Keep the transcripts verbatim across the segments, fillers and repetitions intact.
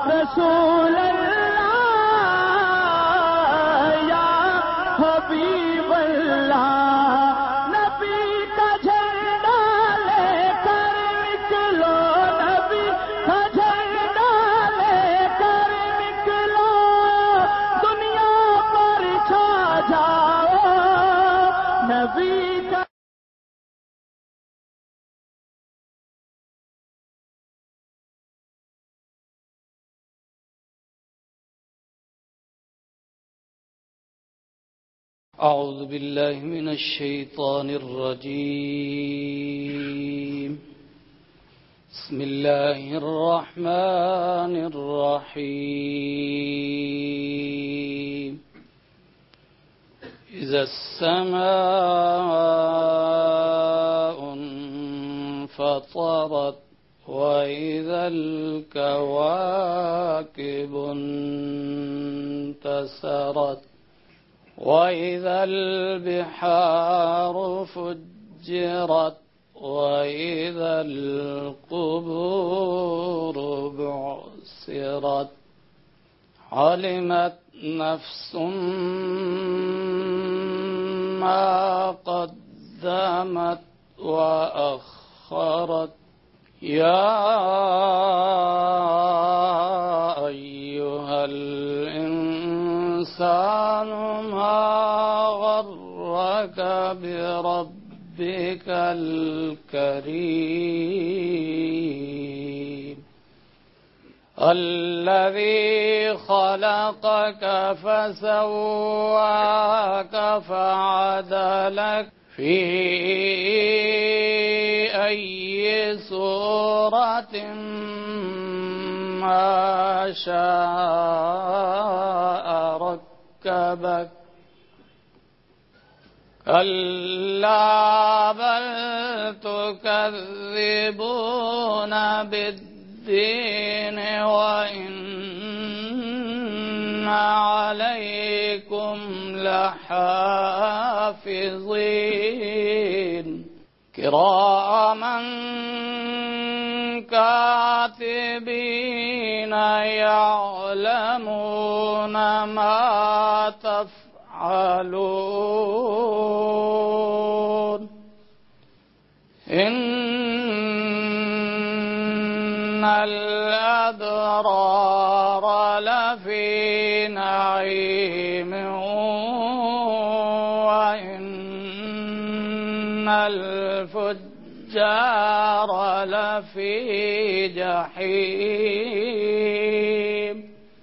रसूल अल्लाह या हबीब अल्लाह। नबी का झंडा लेकर निकलो, नबी का झंडा लेकर निकलो, दुनिया पर छा जाओ नबी का। أعوذ بالله من الشيطان الرجيم. بسم الله الرحمن الرحيم. إذا السماء انفطرت وإذا الكواكب انتثرت وإذا البحار فجرت وإذا القبور بعثرت علمت نفس ما قدمت وأخرت يا أيها الإنسان ما غرك بربك الكريم الذي خلقك فسواك فعدلك في أي صورة ما شاء ركبك كلا بل تكذبون بالدين وإن عليكم لحافظين كراما كاتبين يعلمون ما تفعلون إن الأبرار لفي نعيم وإن الفجار لفي جحيم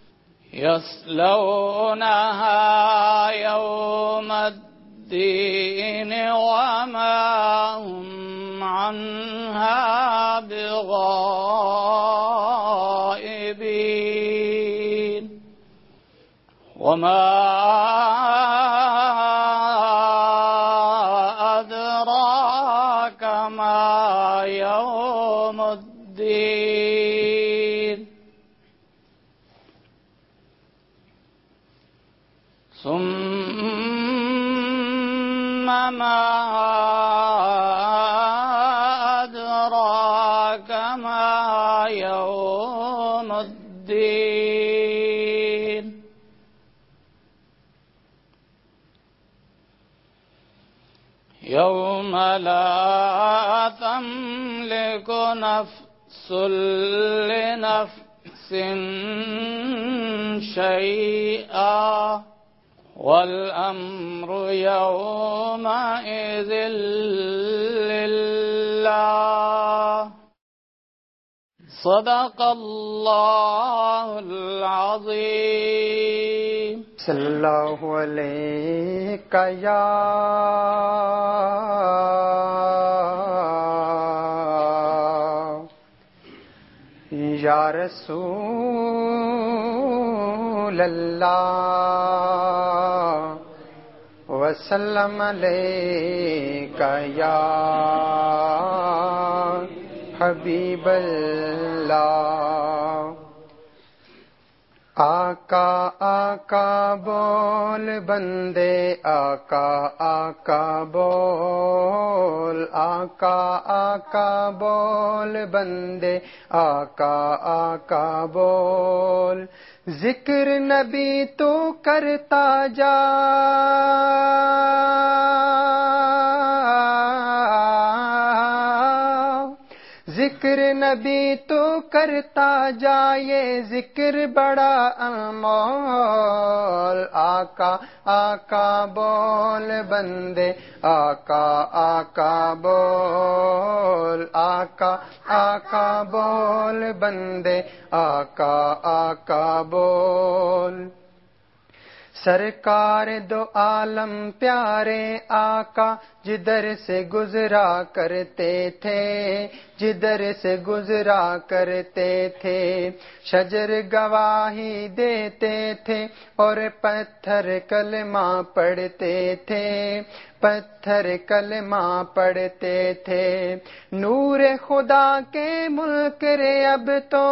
يصلونها يوم الدين وما هم عنها بغائبين وما أدراك ما يوم الدين ثم ما أدراك ما يوم الدين يوم لا تملك نفس لنفس شيئا والأمر يومئذ لله صدق الله العظيم. صلى الله عليك يا يا رسول الله وسلم عليك يا حبيب الله. آقا آقا بول بندے آقا آقا بول آقا آقا بول بندے آقا آقا بول ذکر نبی تو کرتا جا ذکر نبی تو کرتا جا یہ ذکر بڑا انمول آقا آقا بول بندے آقا آقا بول آقا آقا بول بندے آقا آقا بول سرکار دو عالم پیارے آقا جدھر سے گزرا کرتے تھے جدھر سے گزرا کرتے تھے شجر گواہی دیتے تھے اور پتھر کلمہ پڑھتے تھے پتھر کلمہ پڑھتے تھے نور خدا کے ملک رے اب تو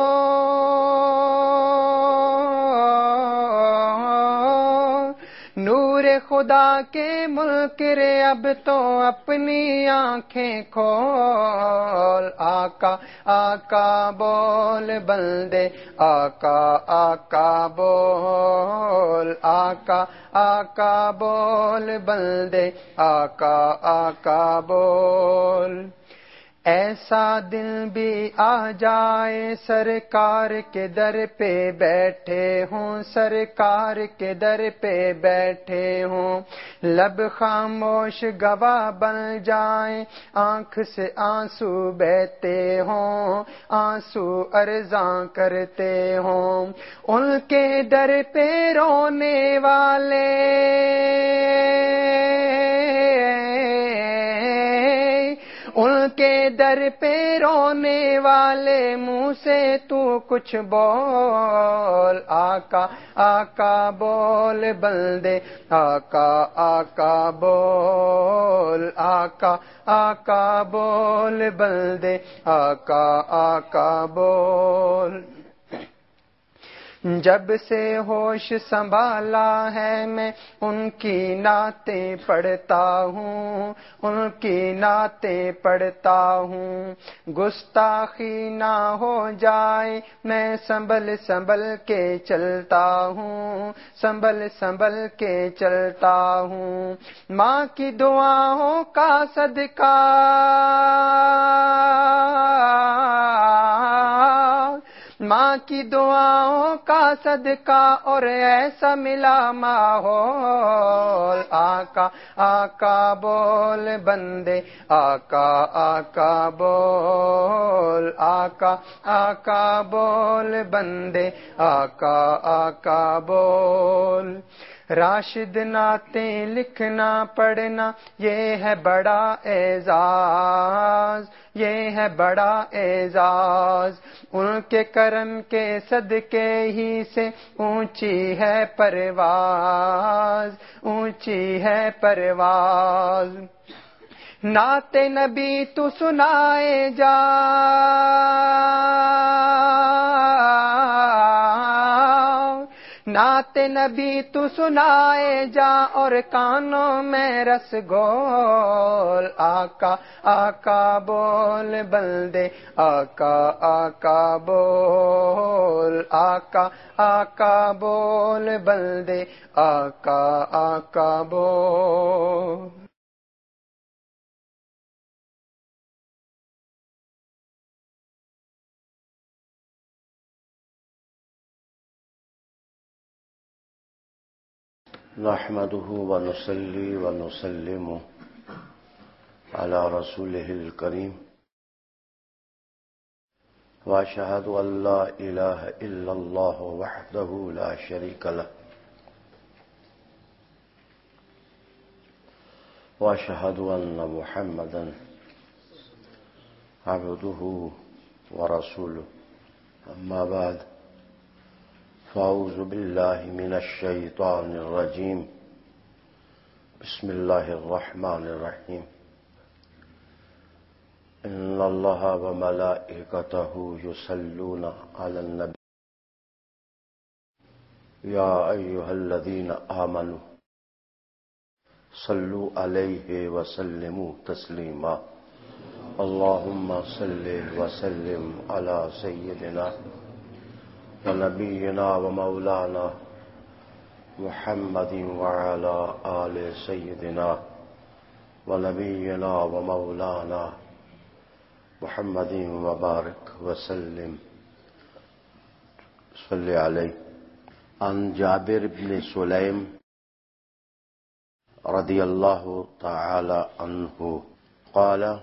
نور خدا کے ملک رے اب تو اپنی آنکھیں کھول آقا آقا بول بندے آقا آقا بول آقا آقا بول بندے آقا آقا بول ایسا دن بھی آ جائے سرکار کے در پہ بیٹھے ہوں سرکار کے در پہ بیٹھے ہوں لب خاموش گواہ بن جائیں آنکھ سے آنسو بہتے ہوں آنسو ارزاں کرتے ہوں ان کے در پہ رونے والے ان کے در پہ رونے والے منہ سے تو کچھ بول آقا آقا بول بندے آقا آقا بول آقا آقا بول بندے آقا آقا بول جب سے ہوش سنبھالا ہے میں ان کی نعتیں پڑھتا ہوں ان کی نعتیں پڑھتا ہوں گستاخی نہ ہو جائے میں سنبھل سنبھل کے چلتا ہوں سنبھل سنبھل کے چلتا ہوں ماں کی دعاؤں کا صدقہ ماں کی دعاؤں کا صدقہ اور ایسا ملا ماحول آقا آقا بول بندے آقا آقا بول آقا آقا بول بندے آقا آقا بول راشد نعتیں لکھنا پڑھنا یہ ہے بڑا اعزاز یہ ہے بڑا اعزاز ان کے کرم کے صدقے ہی سے اونچی ہے پرواز اونچی ہے پرواز نعت نبی تو سنائے جا نعت نبی تو سنائے جا اور کانوں میں رس گول آقا آقا بول بندے آقا آقا بول آقا آقا بول بندے آقا آقا بول نحمده ونصلي ونسلم على رسوله الكريم واشهد ان لا اله الا الله وحده لا شريك له واشهد ان محمدا عبده ورسوله اما بعد فأعوذ بالله من الشيطان الرجيم بسم الله الرحمن الرحيم إن الله وملائكته يصلون على النبي يا أيها الذين آمنوا صلوا عليه وسلموا تسليما اللهم صل وسلم على سيدنا ونبينا ومولانا محمد وعلى آل سيدنا ونبينا ومولانا محمد وبارك وسلم صل عليه. عن جابر بن سليم رضي الله تعالى عنه قال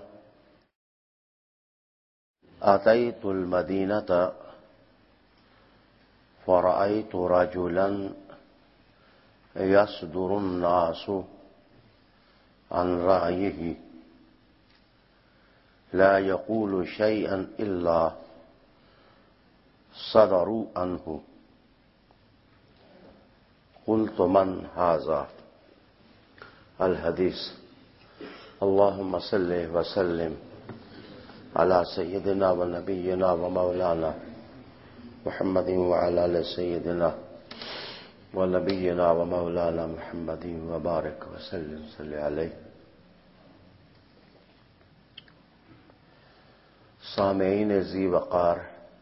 أتيت المدينة فرأيت رجلا يصدر الناس عن رأيه لا يقول شيئا إلا صدروا عنه قلت من هذا الحديث. اللهم صل وسلم على سيدنا ونبينا ومولانا محمد وعلى آل سيدنا ونبينا ومولانا محمد وبارك وسلم صل عليه. سامعین ذی وقار،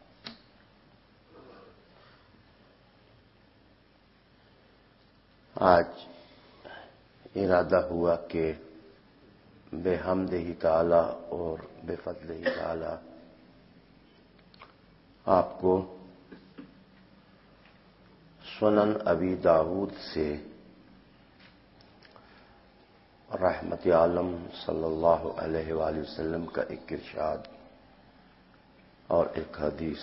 آج ارادہ ہوا کہ بے حمدہ تعالی اور بے فضلہ تعالی آپ کو سنن ابی داؤد سے رحمت عالم صلی اللہ علیہ وآلہ وسلم کا ایک ارشاد اور ایک حدیث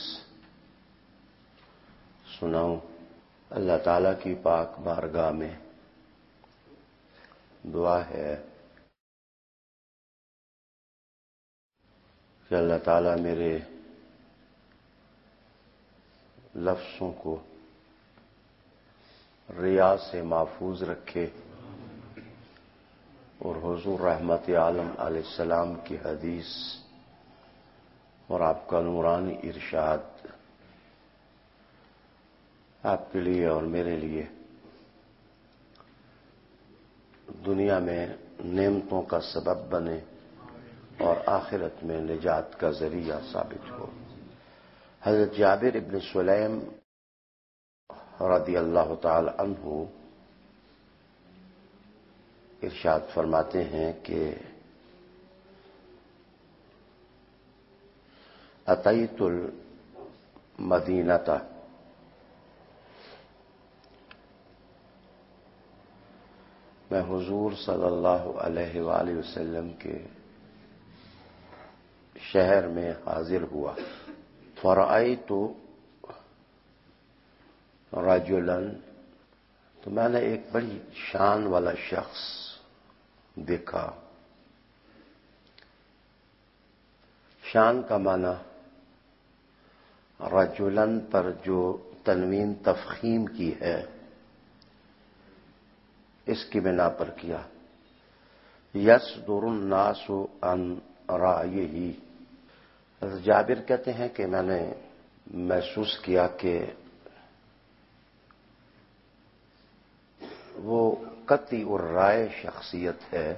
سناؤں. اللہ تعالیٰ کی پاک بارگاہ میں دعا ہے کہ اللہ تعالیٰ میرے لفظوں کو ریا سے محفوظ رکھے اور حضور رحمت عالم علیہ السلام کی حدیث اور آپ کا نورانی ارشاد آپ کے لیے اور میرے لیے دنیا میں نعمتوں کا سبب بنے اور آخرت میں نجات کا ذریعہ ثابت ہو. حضرت جابر ابن سلیم رضی اللہ تعالی عنہ ارشاد فرماتے ہیں کہ اتیت المدینۃ، میں حضور صلی اللہ علیہ وآلہ وسلم کے شہر میں حاضر ہوا. فرأیت رجلا، تو میں نے ایک بڑی شان والا شخص دیکھا. شان کا معنی رجلن پر جو تنوین تفخیم کی ہے اس کی بنا پر کیا. یصدر الناس عن رأیہ، جابر کہتے ہیں کہ میں نے محسوس کیا کہ وہ قطعی الرائے شخصیت ہے.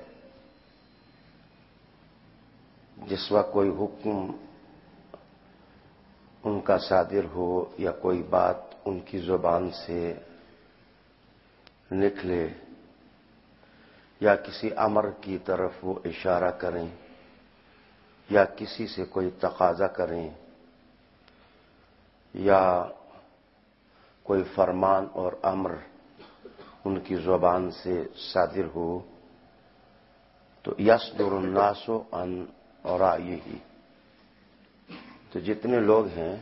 جس وقت کوئی حکم ان کا صادر ہو یا کوئی بات ان کی زبان سے نکلے یا کسی امر کی طرف وہ اشارہ کریں یا کسی سے کوئی تقاضا کریں یا کوئی فرمان اور امر ان کی زبان سے صادر ہو تو یصدر الناس عن رأیہ، تو جتنے لوگ ہیں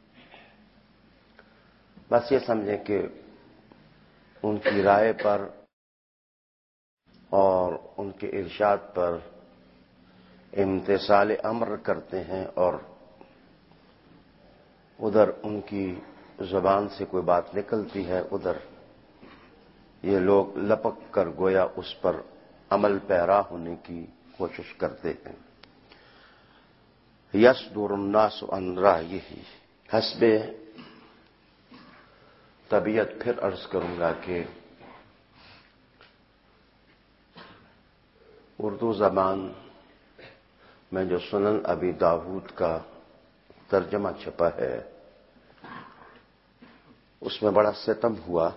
بس یہ سمجھیں کہ ان کی رائے پر اور ان کے ارشاد پر امتثال امر کرتے ہیں اور ادھر ان کی زبان سے کوئی بات نکلتی ہے ادھر یہ لوگ لپک کر گویا اس پر عمل پیرا ہونے کی کوشش کرتے ہیں. یصدر الناس عن رأیہ حسب طبیعت پھر عرض کروں گا کہ اردو زبان میں جو سنن ابی داود کا ترجمہ چھپا ہے اس میں بڑا ستم ہوا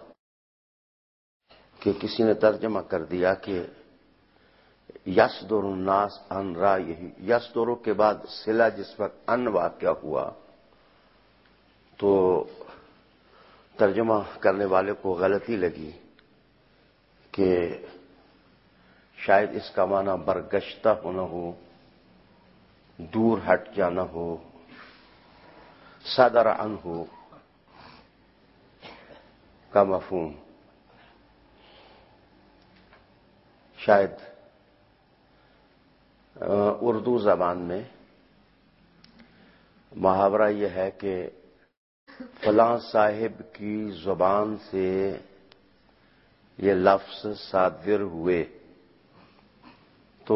کہ کسی نے ترجمہ کر دیا کہ یصدر الناس عن رائہ، یصدر کے بعد صلہ جس وقت ان واقع ہوا تو ترجمہ کرنے والے کو غلطی لگی کہ شاید اس کا معنی برگشتہ ہونا ہو، دور ہٹ جانا ہو، صدر عنہ کا مفہوم شاید اردو زبان میں محاورہ یہ ہے کہ فلاں صاحب کی زبان سے یہ لفظ صادر ہوئے، تو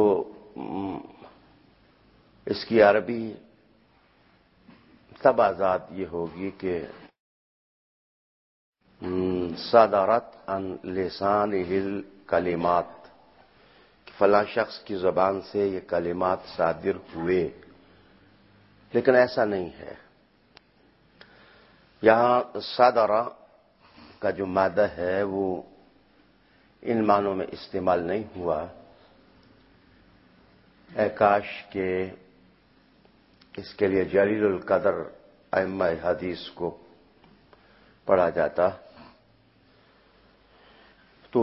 اس کی عربی تب آزاد یہ ہوگی کہ صدرت عن لسانہ الکلمات، فلاں شخص کی زبان سے یہ کلمات صادر ہوئے، لیکن ایسا نہیں ہے۔ یہاں صدر کا جو مادہ ہے وہ ان معنوں میں استعمال نہیں ہوا۔ اے کاش کہ اس کے لیے جلیل القدر ائمہ حدیث کو پڑھا جاتا تو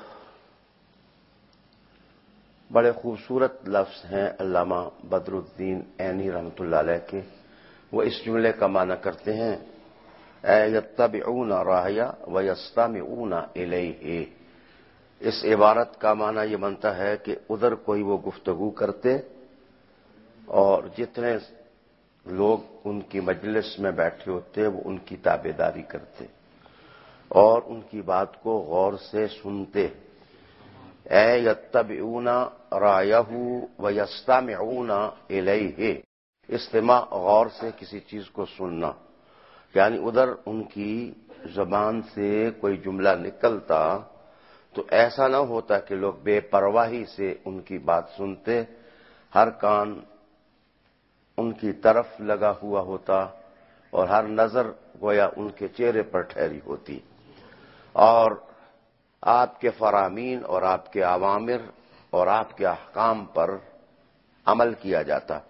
بڑے خوبصورت لفظ ہیں علامہ بدر الدین عینی رحمۃ اللہ علیہ کے، وہ اس جملے کا معنی کرتے ہیں اے یتبعون راہیا ویستمعون الیہ۔ اس عبارت کا معنی یہ بنتا ہے کہ ادھر کوئی وہ گفتگو کرتے اور جتنے لوگ ان کی مجلس میں بیٹھے ہوتے وہ ان کی تابع داری کرتے اور ان کی بات کو غور سے سنتے۔ اے یتبعون رایہ ویستمعون الیہ، استماع غور سے کسی چیز کو سننا، یعنی ادھر ان کی زبان سے کوئی جملہ نکلتا تو ایسا نہ ہوتا کہ لوگ بے پرواہی سے ان کی بات سنتے، ہر کان ان کی طرف لگا ہوا ہوتا اور ہر نظر گویا ان کے چہرے پر ٹھہری ہوتی، اور آپ کے فرامین اور آپ کے اوامر اور آپ کے احکام پر عمل کیا جاتا۔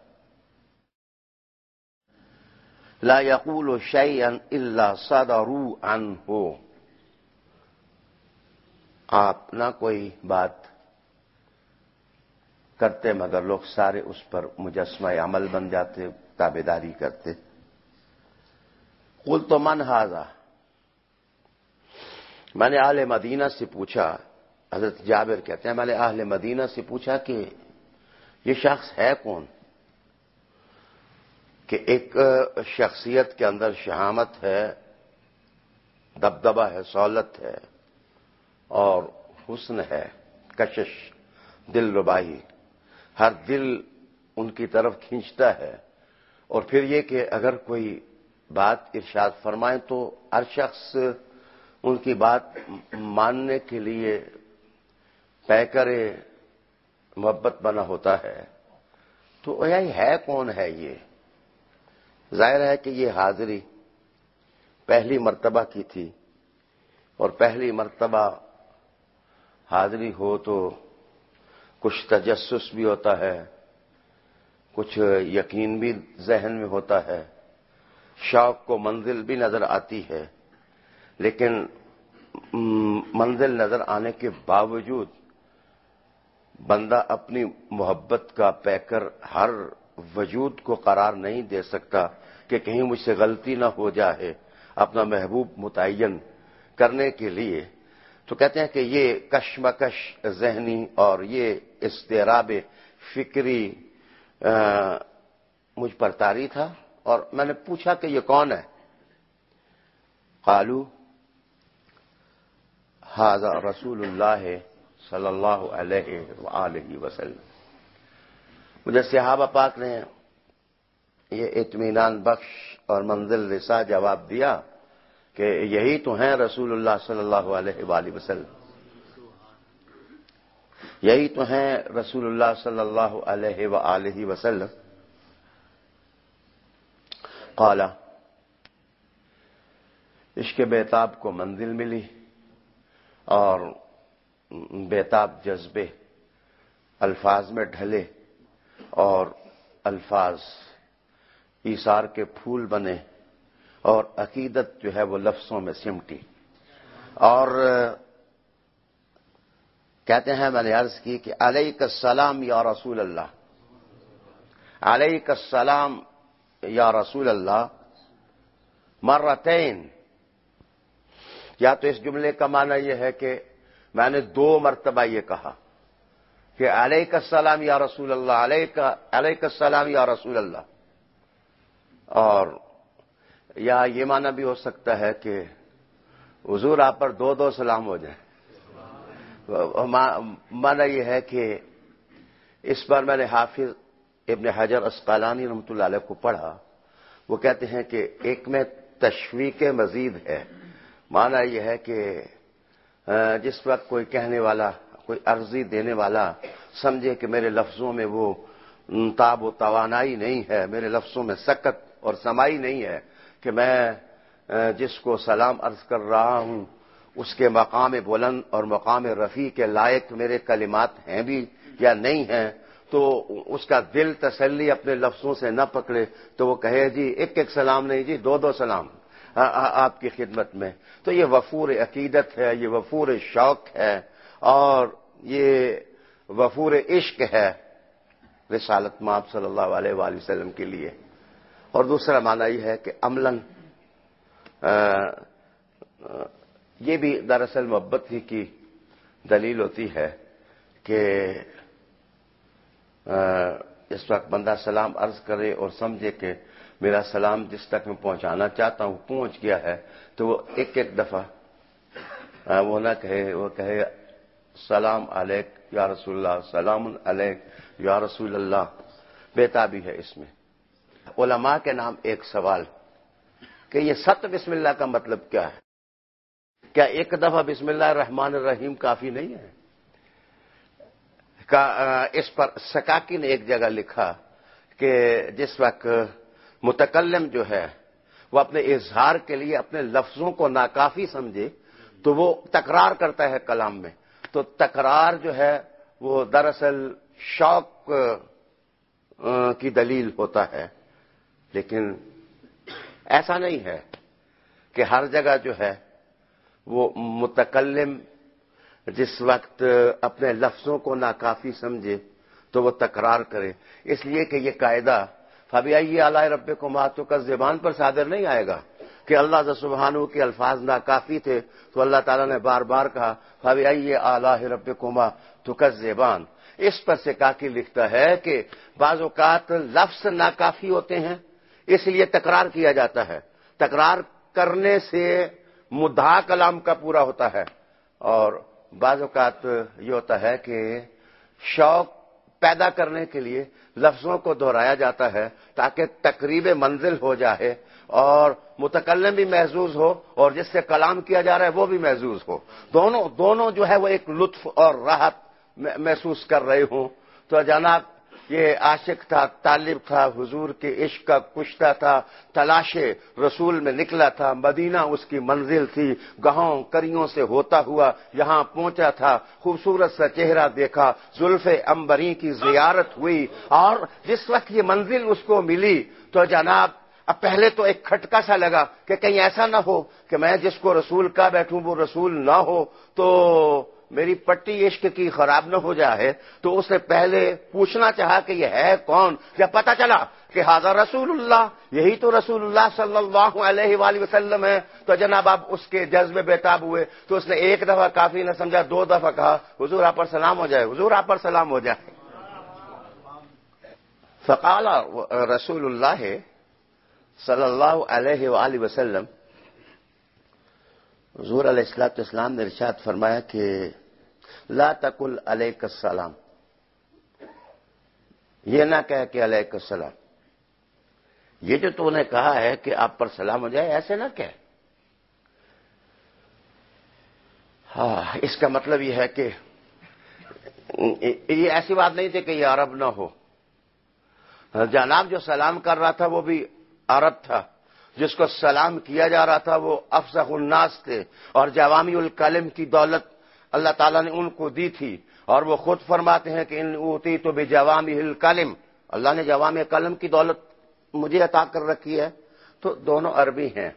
لا یقول شیئا الا صدروا عنہ، آپ نہ کوئی بات کرتے مگر لوگ سارے اس پر مجسمہ عمل بن جاتے، تابعداری کرتے۔ قلت من ھذا، میں نے اہل مدینہ سے پوچھا، حضرت جابر کہتے ہیں میں نے اہل مدینہ سے پوچھا کہ یہ شخص ہے کون، کہ ایک شخصیت کے اندر شہامت ہے، دبدبہ ہے، سہولت ہے اور حسن ہے، کشش، دل ربائی، ہر دل ان کی طرف کھینچتا ہے، اور پھر یہ کہ اگر کوئی بات ارشاد فرمائیں تو ہر شخص ان کی بات ماننے کے لیے پیکر محبت بنا ہوتا ہے۔ تو یہ ہے کون ہے؟ یہ ظاہر ہے کہ یہ حاضری پہلی مرتبہ کی تھی، اور پہلی مرتبہ حاضری ہو تو کچھ تجسس بھی ہوتا ہے، کچھ یقین بھی ذہن میں ہوتا ہے، شوق کو منزل بھی نظر آتی ہے، لیکن منزل نظر آنے کے باوجود بندہ اپنی محبت کا پیکر ہر وجود کو قرار نہیں دے سکتا کہ کہیں مجھ سے غلطی نہ ہو جائے اپنا محبوب متعین کرنے کے لیے۔ تو کہتے ہیں کہ یہ کشمکش ذہنی اور یہ اضطراب فکری مجھ پر طاری تھا، اور میں نے پوچھا کہ یہ کون ہے؟ قالو ھذا رسول اللہ صلی اللہ علیہ وآلہ وسلم۔ مجھے صحابہ پاک نے یہ اطمینان بخش اور منزل رسا جواب دیا کہ یہی تو ہیں رسول اللہ صلی اللہ علیہ وآلہ وسلم، یہی تو ہیں رسول اللہ صلی اللہ علیہ وآلہ وسلم۔ قال، عشق بیتاب کو منزل ملی اور بیتاب جذبے الفاظ میں ڈھلے اور الفاظ ایثار کے پھول بنے اور عقیدت جو ہے وہ لفظوں میں سمٹی۔ اور کہتے ہیں، میں نے عرض کی کہ علیک السلام یا رسول اللہ، علیک السلام یا رسول اللہ مرتین، یا تو اس جملے کا معنی یہ ہے کہ میں نے دو مرتبہ یہ کہا کہ علیک السلام یا رسول اللہ، علیک علیک السلام یا رسول اللہ، اور یا یہ معنی بھی ہو سکتا ہے کہ حضور آپ پر دو دو سلام ہو جائیں۔ معنی یہ ہے کہ اس پر میں نے حافظ ابن حجر اسقلانی رحمۃ اللہ علیہ کو پڑھا، وہ کہتے ہیں کہ ایک میں تشویق مزید ہے، معنی یہ ہے کہ جس وقت کوئی کہنے والا، کوئی عرضی دینے والا سمجھے کہ میرے لفظوں میں وہ تاب و توانائی نہیں ہے، میرے لفظوں میں سکت اور سمائی نہیں ہے کہ میں جس کو سلام عرض کر رہا ہوں اس کے مقام بلند اور مقام رفیع کے لائق میرے کلمات ہیں بھی یا نہیں ہیں، تو اس کا دل تسلی اپنے لفظوں سے نہ پکڑے تو وہ کہے جی ایک ایک سلام نہیں جی دو دو سلام آپ کی خدمت میں۔ تو یہ وفور عقیدت ہے، یہ وفور شوق ہے، اور یہ وفور عشق ہے رسالت مآب صلی اللہ علیہ وآلہ وسلم کے لیے۔ اور دوسرا معنی یہ ہے کہ عملاً یہ بھی دراصل محبت ہی کی دلیل ہوتی ہے کہ اس وقت بندہ سلام عرض کرے اور سمجھے کہ میرا سلام جس تک میں پہنچانا چاہتا ہوں پہنچ گیا ہے، تو وہ ایک ایک دفعہ وہ نہ کہے، وہ کہے سلام علیک یا رسول اللہ، سلام علیک یا رسول اللہ۔ بیتابی ہے اس میں۔ علماء کے نام ایک سوال کہ یہ ست بسم اللہ کا مطلب کیا ہے؟ کیا ایک دفعہ بسم اللہ الرحمن الرحیم کافی نہیں ہے؟ اس پر سکاکی نے ایک جگہ لکھا کہ جس وقت متکلم جو ہے وہ اپنے اظہار کے لیے اپنے لفظوں کو ناکافی سمجھے تو وہ تکرار کرتا ہے کلام میں، تو تکرار جو ہے وہ دراصل شوق کی دلیل ہوتا ہے، لیکن ایسا نہیں ہے کہ ہر جگہ جو ہے وہ متکلم جس وقت اپنے لفظوں کو ناکافی سمجھے تو وہ تکرار کرے، اس لیے کہ یہ قاعدہ فَبِأَيِّ آلَاءِ رَبِّكُمَا تُكَذِّبَانِ پر صادر نہیں آئے گا کہ اللہ سبحانہ کے الفاظ ناکافی تھے تو اللہ تعالیٰ نے بار بار کہا فَبِأَيِّ آلَاءِ رَبِّكُمَا تُكَذِّبَانِ۔ اس پر سکاکی لکھتا ہے کہ بعض اوقات لفظ ناکافی ہوتے ہیں اس لیے تکرار کیا جاتا ہے، تکرار کرنے سے مدعا کلام کا پورا ہوتا ہے، اور بعض اوقات یہ ہوتا ہے کہ شوق پیدا کرنے کے لیے لفظوں کو دہرایا جاتا ہے تاکہ تقریب منزل ہو جائے اور متکلم بھی محظوظ ہو اور جس سے کلام کیا جا رہا ہے وہ بھی محظوظ ہو، دونوں دونوں جو ہے وہ ایک لطف اور راحت محسوس کر رہے ہوں۔ تو جناب یہ عاشق تھا، طالب تھا، حضور کے عشق کا کشتہ تھا، تلاش رسول میں نکلا تھا، مدینہ اس کی منزل تھی، گاہوں کریوں سے ہوتا ہوا یہاں پہنچا تھا، خوبصورت سا چہرہ دیکھا، زلف عنبری کی زیارت ہوئی، اور جس وقت یہ منزل اس کو ملی تو جناب اب پہلے تو ایک کھٹکا سا لگا کہ کہیں ایسا نہ ہو کہ میں جس کو رسول کا بیٹھوں وہ رسول نہ ہو تو میری پٹی عشق کی خراب نہ ہو جائے، تو اس نے پہلے پوچھنا چاہا کہ یہ ہے کون، جب پتہ چلا کہ ھذا رسول اللہ، یہی تو رسول اللہ صلی اللہ علیہ وآلہ وسلم ہے، تو جناب اب اس کے جذبے بیتاب ہوئے، تو اس نے ایک دفعہ کافی نہ سمجھا، دو دفعہ کہا حضور آپ پر سلام ہو جائے، حضور آپ پر سلام ہو جائے۔ فقال رسول اللہ صلی اللہ علیہ وآلہ وسلم، حضور علیہ الصلوۃ والسلام نے ارشاد فرمایا کہ لا تقل علیک السلام، یہ نہ کہہ کہ علیک السلام، یہ جو تو نے کہا ہے کہ آپ پر سلام ہو جائے ایسے نہ کہہ، اس کا مطلب یہ ہے کہ یہ ایسی بات نہیں تھی کہ یہ عرب نہ ہو. جناب جو سلام کر رہا تھا وہ بھی عرب تھا، جس کو سلام کیا جا رہا تھا وہ افصح الناس تھے، اور جوامع الکلم کی دولت اللہ تعالیٰ نے ان کو دی تھی، اور وہ خود فرماتے ہیں کہ ان اوتیت بجوامع الکلم، اللہ نے جوامع کلم کی دولت مجھے عطا کر رکھی ہے. تو دونوں عربی ہیں.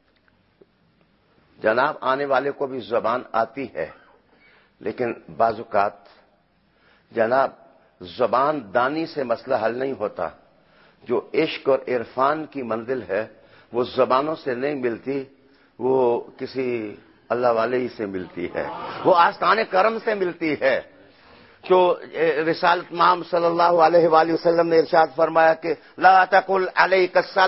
جناب آنے والے کو بھی زبان آتی ہے، لیکن بعض اوقات جناب زبان دانی سے مسئلہ حل نہیں ہوتا. جو عشق اور عرفان کی منزل ہے وہ زبانوں سے نہیں ملتی، وہ کسی اللہ والے ہی سے ملتی ہے، وہ آستان کرم سے ملتی ہے. جو رسالت محمد صلی اللہ علیہ وآلہ وسلم نے ارشاد فرمایا کہ لا تقل علیک السلام